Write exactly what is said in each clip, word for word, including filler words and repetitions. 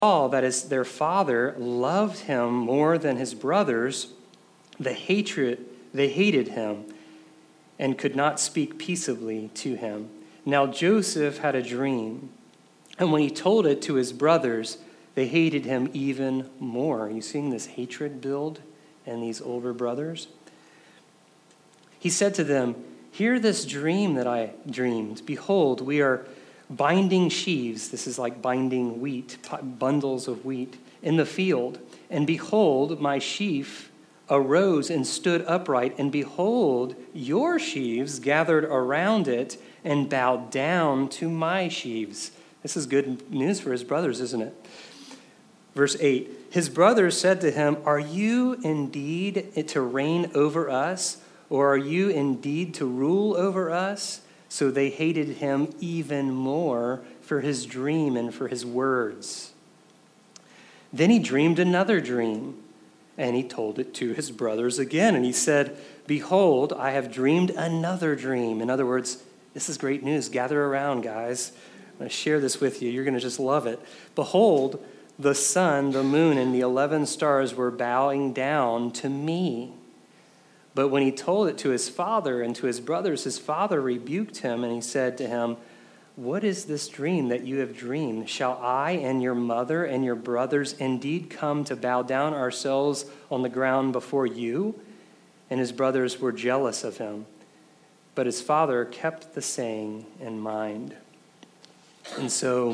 saw that as their father loved him more than his brothers, the hatred they hated him and could not speak peaceably to him. Now Joseph had a dream, and when he told it to his brothers, they hated him even more. Are you seeing this hatred build in these older brothers? He said to them, "Hear this dream that I dreamed. Behold, we are binding sheaves," this is like binding wheat, bundles of wheat, "in the field. And behold, my sheaf arose and stood upright. And behold, your sheaves gathered around it and bowed down to my sheaves." This is good news for his brothers, isn't it? Verse eight, his brothers said to him, "Are you indeed to reign over us, or are you indeed to rule over us?" So they hated him even more for his dream and for his words. Then he dreamed another dream, and he told it to his brothers again. And he said, "Behold, I have dreamed another dream." In other words, this is great news. Gather around, guys. I'm going to share this with you. You're going to just love it. "Behold, the sun, the moon, and the eleven stars were bowing down to me." But when he told it to his father and to his brothers, his father rebuked him, and he said to him, "What is this dream that you have dreamed? Shall I and your mother and your brothers indeed come to bow down ourselves on the ground before you?" And his brothers were jealous of him. But his father kept the saying in mind. And so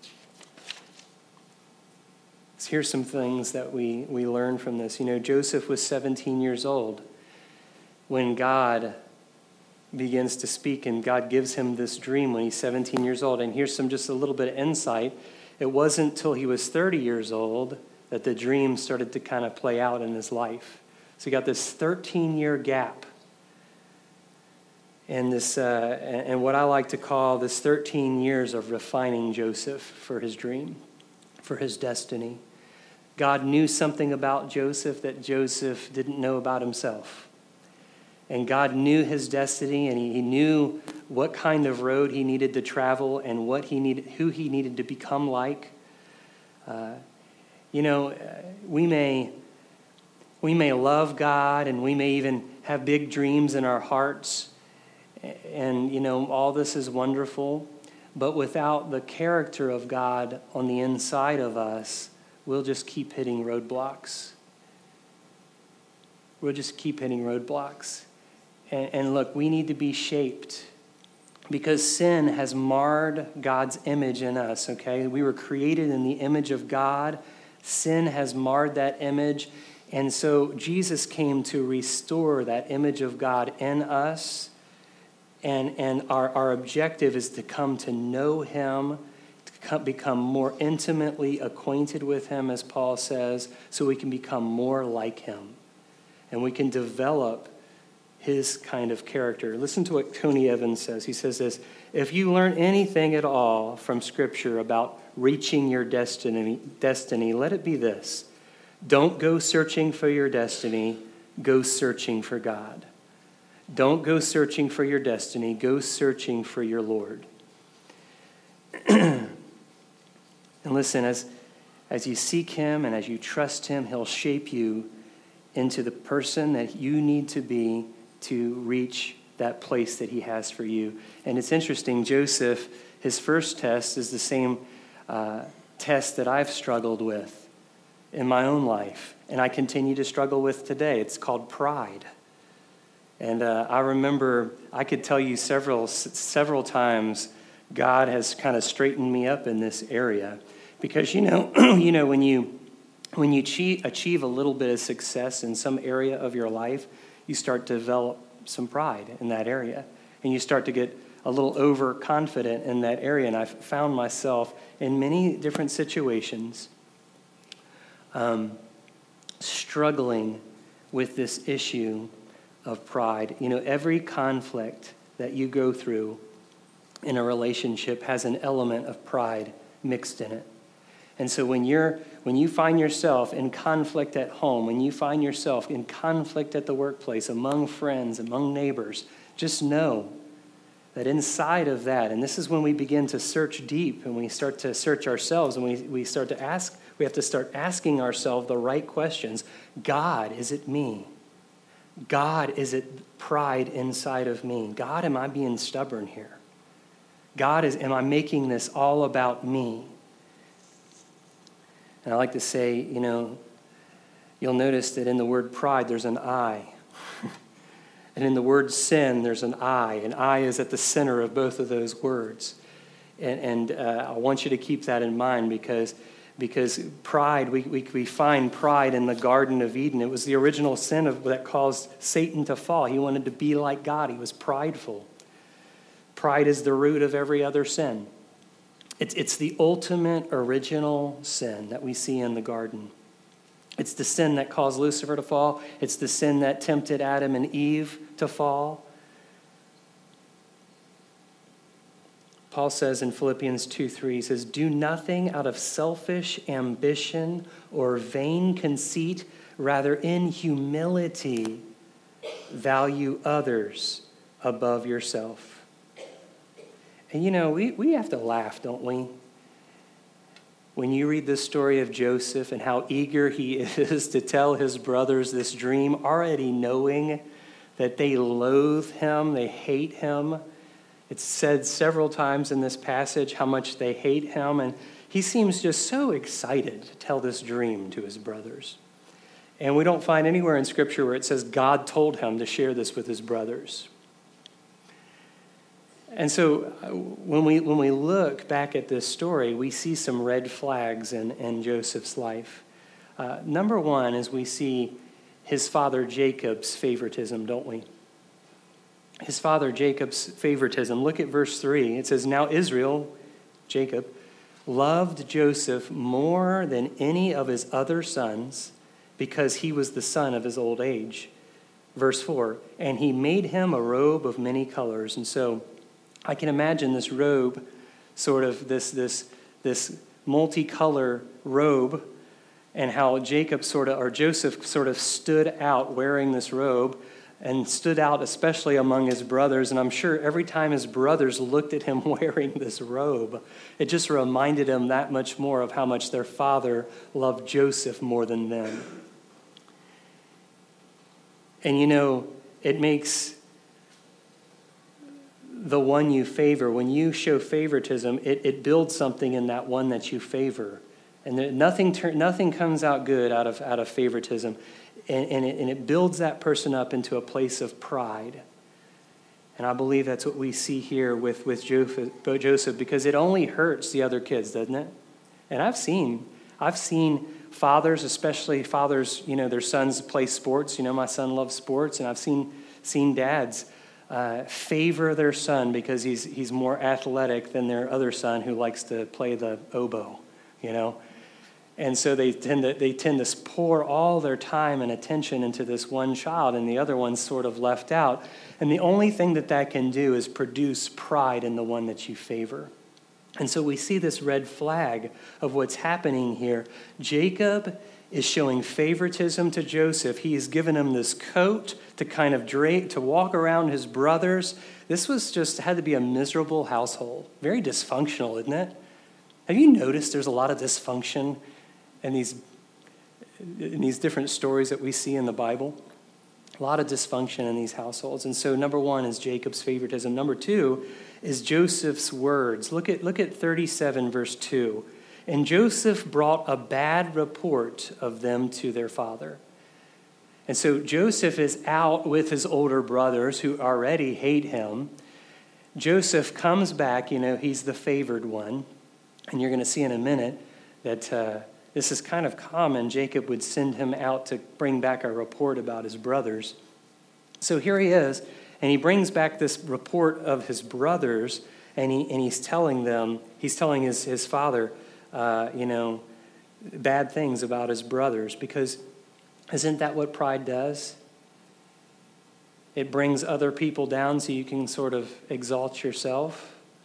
here's some things that we, we learn from this. You know, Joseph was seventeen years old when God begins to speak, and God gives him this dream when he's seventeen years old. And here's some just a little bit of insight. It wasn't until he was thirty years old that the dream started to kind of play out in his life. So you got this thirteen-year gap. And this, uh, and what I like to call this thirteen years of refining Joseph for his dream, for his destiny. God knew something about Joseph that Joseph didn't know about himself. And God knew his destiny, and he, he knew what kind of road he needed to travel and what he needed, who he needed to become like. Uh, you know, we may we may love God, and we may even have big dreams in our hearts, and you know all this is wonderful. But without the character of God on the inside of us, we'll just keep hitting roadblocks. We'll just keep hitting roadblocks. And, and look, we need to be shaped because sin has marred God's image in us, okay? We were created in the image of God. Sin has marred that image. And so Jesus came to restore that image of God in us. And, and our, our objective is to come to know him, to come, become more intimately acquainted with him, as Paul says, so we can become more like him. And we can develop his kind of character. Listen to what Tony Evans says. He says this: if you learn anything at all from Scripture about reaching your destiny, destiny, let it be this. Don't go searching for your destiny, go searching for God. Don't go searching for your destiny, go searching for your Lord. And listen, as, as you seek him and as you trust him, he'll shape you into the person that you need to be to reach that place that he has for you. And it's interesting, Joseph, his first test is the same uh, test that I've struggled with in my own life, and I continue to struggle with today. It's called pride. And uh, I remember, I could tell you several several times God has kind of straightened me up in this area. Because, you know, you know when you when you achieve, achieve a little bit of success in some area of your life, you start to develop some pride in that area. And you start to get a little overconfident in that area. And I've found myself in many different situations um, struggling with this issue of pride. You know, every conflict that you go through in a relationship has an element of pride mixed in it. And so when you're when you find yourself in conflict at home, when you find yourself in conflict at the workplace, among friends, among neighbors, just know that inside of that, and this is when we begin to search deep and we start to search ourselves and we, we start to ask, we have to start asking ourselves the right questions. God, is it me? God, is it pride inside of me? God, am I being stubborn here? God, is am I making this all about me? And I like to say, you know, you'll notice that in the word pride, there's an I. And in the word sin, there's an I. An I is at the center of both of those words. And, and uh, I want you to keep that in mind because, because pride, we, we, we find pride in the Garden of Eden. It was the original sin of, that caused Satan to fall. He wanted to be like God. He was prideful. Pride is the root of every other sin. It's, it's the ultimate original sin that we see in the garden. It's the sin that caused Lucifer to fall. It's the sin that tempted Adam and Eve to fall. Paul says in Philippians two three, he says, do nothing out of selfish ambition or vain conceit, rather in humility value others above yourself. And you know, we, we have to laugh, don't we? When you read the story of Joseph and how eager he is to tell his brothers this dream, already knowing that they loathe him, they hate him. It's said several times in this passage how much they hate him, and he seems just so excited to tell this dream to his brothers. And we don't find anywhere in Scripture where it says God told him to share this with his brothers. And so when we when we look back at this story, we see some red flags in, in Joseph's life. Uh, number one is we see his father Jacob's favoritism, don't we? His father Jacob's favoritism. Look at verse three. It says, now Israel, Jacob, loved Joseph more than any of his other sons because he was the son of his old age. Verse four, and he made him a robe of many colors. And so I can imagine this robe, sort of this this this multicolor robe, and how Jacob sort of, or Joseph sort of stood out wearing this robe, and stood out especially among his brothers. And I'm sure every time his brothers looked at him wearing this robe, it just reminded him that much more of how much their father loved Joseph more than them. And you know, it makes the one you favor, when you show favoritism, it, it builds something in that one that you favor. And there, nothing ter- nothing comes out good out of out of favoritism. And, and, it, and it builds that person up into a place of pride. And I believe that's what we see here with, with Joseph, because it only hurts the other kids, doesn't it? And I've seen, I've seen fathers, especially fathers, you know, their sons play sports. You know, my son loves sports, and I've seen seen dads Uh, favor their son because he's he's more athletic than their other son who likes to play the oboe, you know, and so they tend to they tend to pour all their time and attention into this one child, and the other one's sort of left out. And the only thing that that can do is produce pride in the one that you favor. And so we see this red flag of what's happening here. Jacob is showing favoritism to Joseph. He has given him this coat to kind of drape, to walk around his brothers. This was just, had to be a miserable household. Very dysfunctional, isn't it? Have you noticed there's a lot of dysfunction in these, in these different stories that we see in the Bible? A lot of dysfunction in these households. And so number one is Jacob's favoritism. Number two is Joseph's words. Look at, look at thirty-seven, verse two. And Joseph brought a bad report of them to their father. And so Joseph is out with his older brothers who already hate him. Joseph comes back, you know, he's the favored one. And you're going to see in a minute that uh, this is kind of common. Jacob would send him out to bring back a report about his brothers. So here he is, and he brings back this report of his brothers, and he and he's telling them, he's telling his, his father, Uh, you know, bad things about his brothers, because isn't that what pride does? It brings other people down so you can sort of exalt yourself.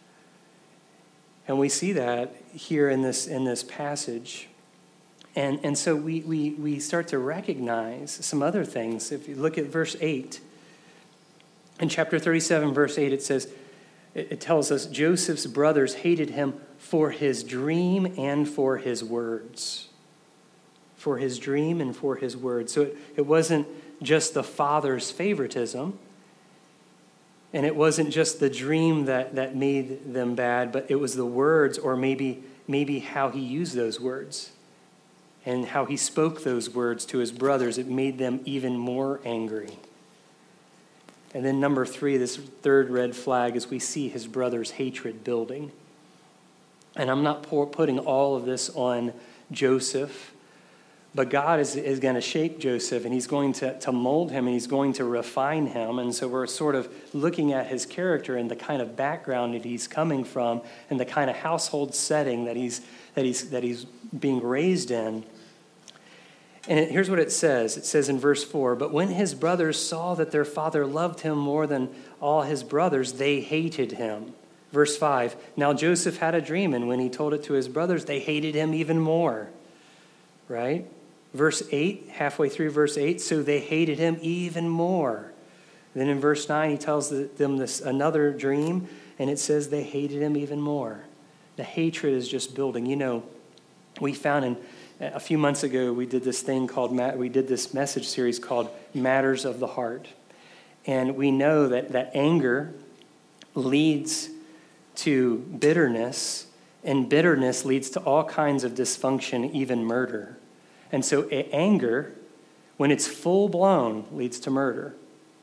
And we see that here in this in this passage. And and so we we we start to recognize some other things. If you look at verse eight, in chapter thirty-seven, verse eight, it says, It, it tells us Joseph's brothers hated him for his dream and for his words. For his dream and for his words. So it, it wasn't just the father's favoritism, and it wasn't just the dream that, that made them bad, but it was the words, or maybe maybe how he used those words and how he spoke those words to his brothers. It made them even more angry. And then number three, this third red flag, is we see his brother's hatred building. And I'm not pour, putting all of this on Joseph, but God is, is going to shape Joseph, and he's going to, to mold him, and he's going to refine him. And so we're sort of looking at his character and the kind of background that he's coming from and the kind of household setting that he's that he's that he's being raised in. And it, here's what it says. It says in verse four, "But when his brothers saw that their father loved him more than all his brothers, they hated him." Verse five, "Now Joseph had a dream, and when he told it to his brothers, they hated him even more." Right? Verse eight, halfway through verse eight, "So they hated him even more." Then in verse nine, he tells them this another dream, and it says they hated him even more. The hatred is just building. You know, we found in a few months ago, we did this thing called, we did this message series called Matters of the Heart. And we know that, that anger leads to bitterness, and bitterness leads to all kinds of dysfunction, even murder. And so anger, when it's full-blown, leads to murder.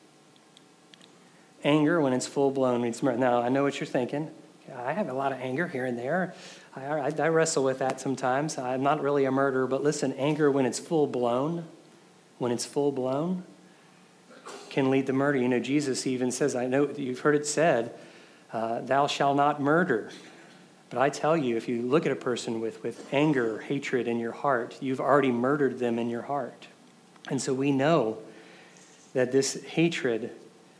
Anger, when it's full-blown, leads to murder. Now, I know what you're thinking. I have a lot of anger here and there. I, I, I wrestle with that sometimes. I'm not really a murderer, but listen, anger, when it's full-blown, when it's full-blown, can lead to murder. You know, Jesus even says, I know you've heard it said, uh, thou shalt not murder. But I tell you, if you look at a person with, with anger or hatred in your heart, you've already murdered them in your heart. And so we know that this hatred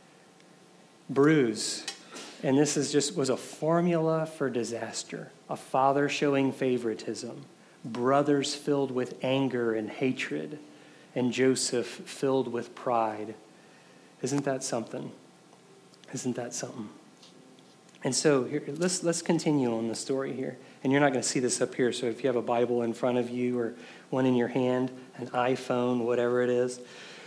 brews, and this is just was a formula for disaster. A father showing favoritism, brothers filled with anger and hatred, and Joseph filled with pride. Isn't that something? Isn't that something? And so here, let's let's continue on the story here. And you're not going to see this up here, so if you have a Bible in front of you or one in your hand, an iPhone, whatever it is.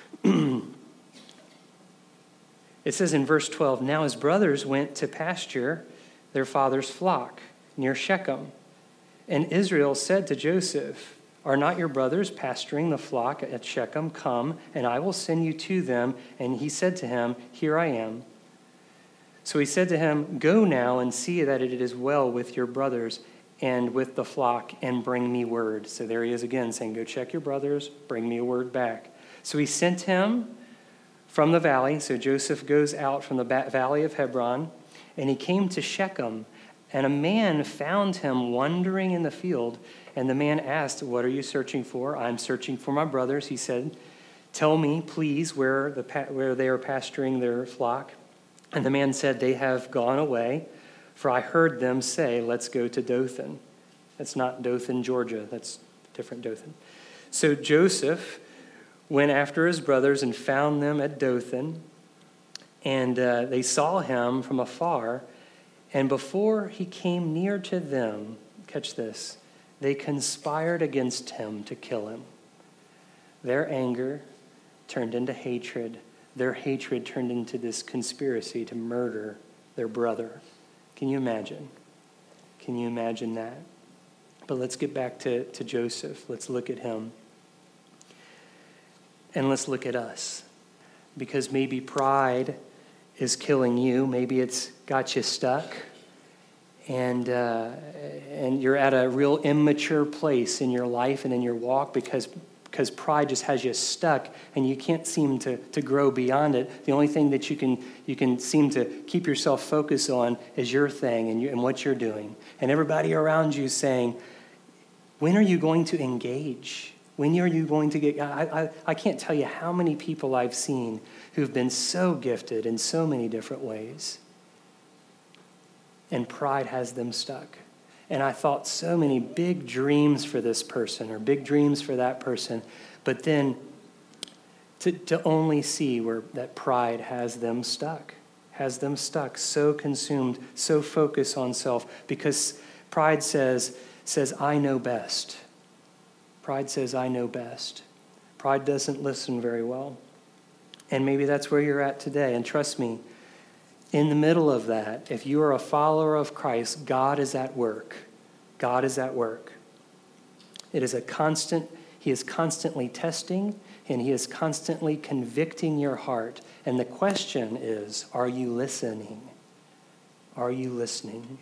It says in verse twelve, "Now his brothers went to pasture their father's flock near Shechem. And Israel said to Joseph, 'Are not your brothers pasturing the flock at Shechem? Come, and I will send you to them.' And he said to him, 'Here I am.' So he said to him, 'Go now and see that it is well with your brothers and with the flock, and bring me word.'" So there he is again saying, "Go check your brothers, bring me a word back." So he sent him from the valley. So Joseph goes out from the valley of Hebron, and he came to Shechem. And a man found him wandering in the field. And the man asked, "What are you searching for?" "I'm searching for my brothers," he said. "Tell me, please, where the where they are pasturing their flock." And the man said, "They have gone away, for I heard them say, 'Let's go to Dothan.'" That's not Dothan, Georgia. That's different Dothan. So Joseph went after his brothers and found them at Dothan. And uh, they saw him from afar. And before he came near to them, catch this, they conspired against him to kill him. Their anger turned into hatred. Their hatred turned into this conspiracy to murder their brother. Can you imagine? Can you imagine that? But let's get back to, to Joseph. Let's look at him. And let's look at us. Because maybe pride is killing you. Maybe it's got you stuck. And, uh, and you're at a real immature place in your life and in your walk because because pride just has you stuck and you can't seem to, to grow beyond it. The only thing that you can you can seem to keep yourself focused on is your thing and, you, and what you're doing. And everybody around you saying, when are you going to engage? When are you going to get... I, I, I can't tell you how many people I've seen who've been so gifted in so many different ways. And pride has them stuck. And I thought so many big dreams for this person or big dreams for that person, but then to, to only see where that pride has them stuck, has them stuck, so consumed, so focused on self, because pride says, says, I know best. Pride says, I know best. Pride doesn't listen very well. And maybe that's where you're at today. And trust me, in the middle of that, if you are a follower of Christ, God is at work. God is at work. It is a constant, he is constantly testing, and he is constantly convicting your heart. And the question is, are you listening? Are you listening?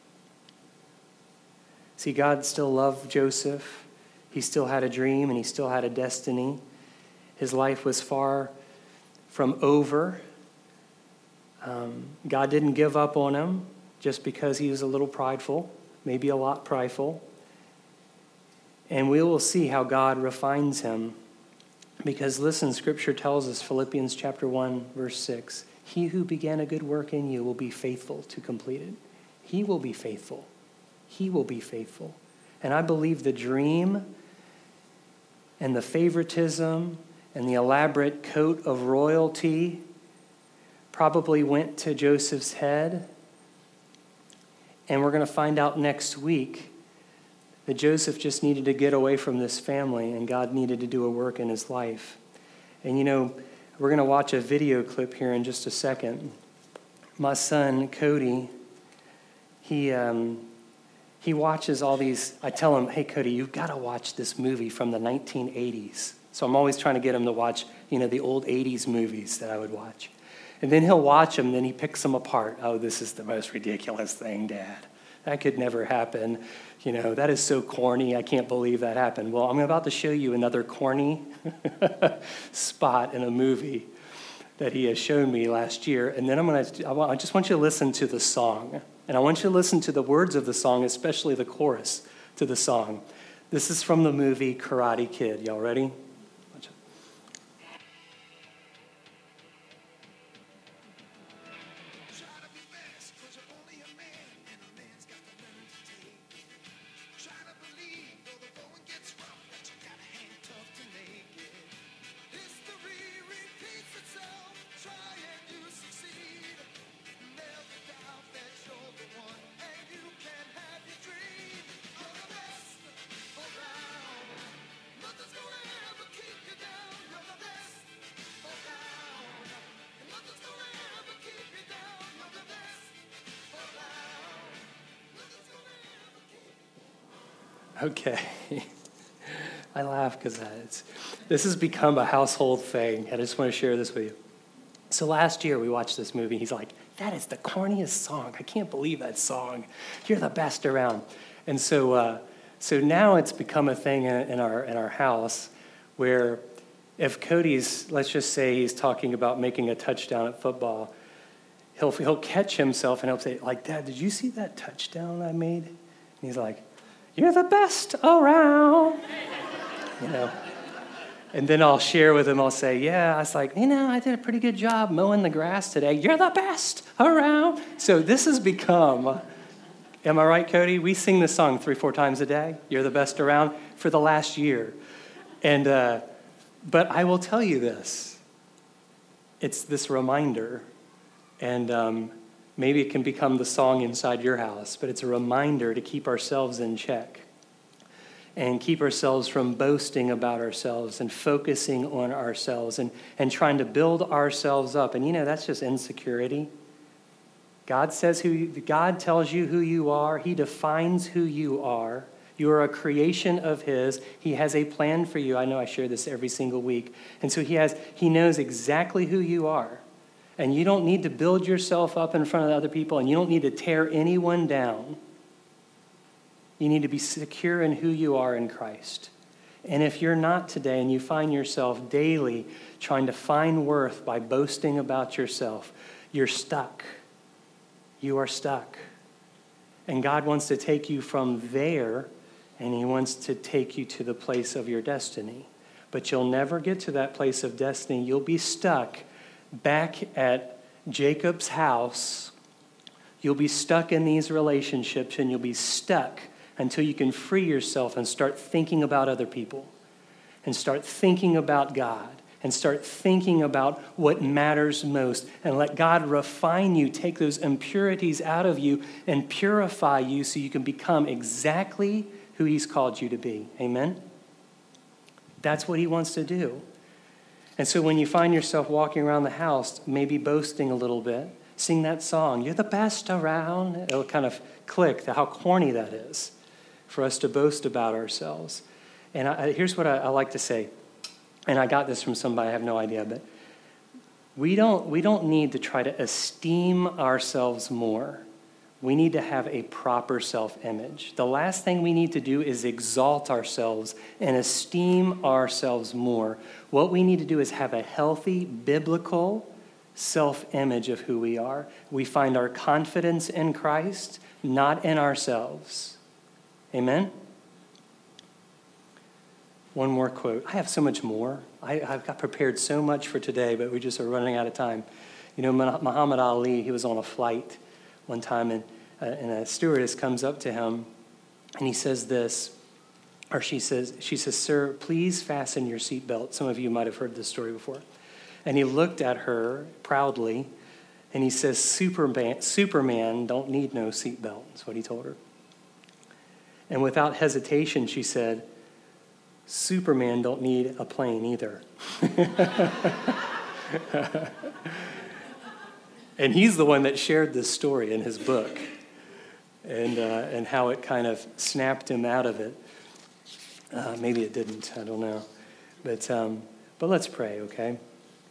See, God still loved Joseph. He still had a dream, and he still had a destiny. His life was far from over. Um, God didn't give up on him just because he was a little prideful, maybe a lot prideful. And we will see how God refines him. Because listen, Scripture tells us, Philippians chapter one, verse six, he who began a good work in you will be faithful to complete it. He will be faithful. He will be faithful. And I believe the dream and the favoritism and the elaborate coat of royalty probably went to Joseph's head. And we're going to find out next week that Joseph just needed to get away from this family, and God needed to do a work in his life. And you know, we're going to watch a video clip here in just a second. My son, Cody, he um, he watches all these. I tell him, hey, Cody, you've got to watch this movie from the nineteen eighties. So I'm always trying to get him to watch, you know, the old eighties movies that I would watch. And then he'll watch them, then he picks them apart. Oh, this is the most ridiculous thing, Dad. That could never happen. You know, that is so corny. I can't believe that happened. Well, I'm about to show you another corny spot in a movie that he has shown me last year. And then I'm going to, I just want you to listen to the song. And I want you to listen to the words of the song, especially the chorus to the song. This is from the movie Karate Kid. Y'all ready? Watch it. Okay. I laugh because it's this has become a household thing. I just want to share this with you. So last year we watched this movie. He's like, that is the corniest song. I can't believe that song. You're the best around. And so uh, so now it's become a thing in, in our in our house where if Cody's, let's just say he's talking about making a touchdown at football, he'll he'll catch himself and he'll say, like, Dad, did you see that touchdown I made? And he's like, you're the best around, you know. And then I'll share with him, I'll say, yeah, I was like, you know, I did a pretty good job mowing the grass today. You're the best around. So this has become, am I right, Cody? We sing this song three, four times a day, You're the Best Around, for the last year. And, uh, but I will tell you this, it's this reminder, and um, maybe it can become the song inside your house, but it's a reminder to keep ourselves in check and keep ourselves from boasting about ourselves and focusing on ourselves and, and trying to build ourselves up. And you know, that's just insecurity. God says who you, God tells you who you are. He defines who you are. You are a creation of his. He has a plan for you. I know I share this every single week. And so he has, he knows exactly who you are. And you don't need to build yourself up in front of other people, and you don't need to tear anyone down. You need to be secure in who you are in Christ. And if you're not today and you find yourself daily trying to find worth by boasting about yourself, you're stuck. You are stuck. And God wants to take you from there, and he wants to take you to the place of your destiny. But you'll never get to that place of destiny. You'll be stuck back at Jacob's house. You'll be stuck in these relationships, and you'll be stuck until you can free yourself and start thinking about other people and start thinking about God and start thinking about what matters most, and let God refine you, take those impurities out of you and purify you so you can become exactly who he's called you to be. Amen? That's what he wants to do. And so when you find yourself walking around the house, maybe boasting a little bit, sing that song, "You're the best around." It'll kind of click how corny that is for us to boast about ourselves. And I, here's what I, I like to say. And I got this from somebody, I have no idea, but we don't, we don't need to try to esteem ourselves more. We need to have a proper self-image. The last thing we need to do is exalt ourselves and esteem ourselves more. What we need to do is have a healthy, biblical self-image of who we are. We find our confidence in Christ, not in ourselves. Amen? One more quote. I have so much more. I, I've got prepared so much for today, but we just are running out of time. You know, Muhammad Ali, he was on a flight one time, and, uh, and a stewardess comes up to him, and he says this, or she says, she says, "Sir, please fasten your seatbelt." Some of you might have heard this story before. And he looked at her proudly, and he says, Superman, Superman don't need no seatbelt. That's what he told her. And without hesitation, she said, "Superman don't need a plane either." And he's the one that shared this story in his book, and uh, and how it kind of snapped him out of it. Uh, maybe it didn't. I don't know. But um, but let's pray, okay?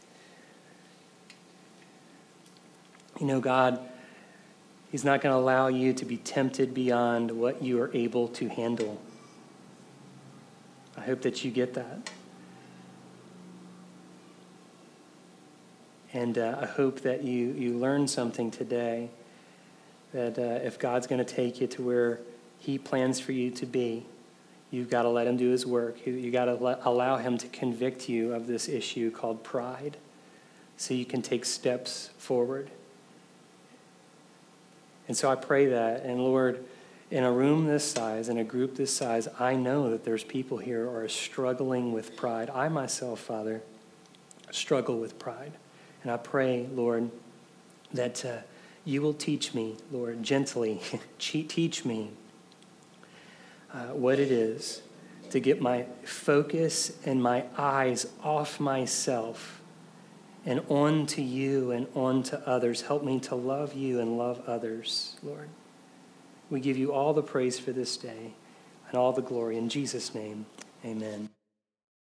You know, God, he's not going to allow you to be tempted beyond what you are able to handle. I hope that you get that. And uh, I hope that you, you learn something today, that uh, if God's going to take you to where he plans for you to be, you've got to let him do his work. You, you got to let, allow him to convict you of this issue called pride so you can take steps forward. And so I pray that, and Lord, in a room this size, in a group this size, I know that there's people here who are struggling with pride. I myself, Father, struggle with pride. And I pray, Lord, that uh, you will teach me, Lord, gently, teach me uh, what it is to get my focus and my eyes off myself and on to you and on to others. Help me to love you and love others, Lord. We give you all the praise for this day and all the glory. In Jesus' name, amen.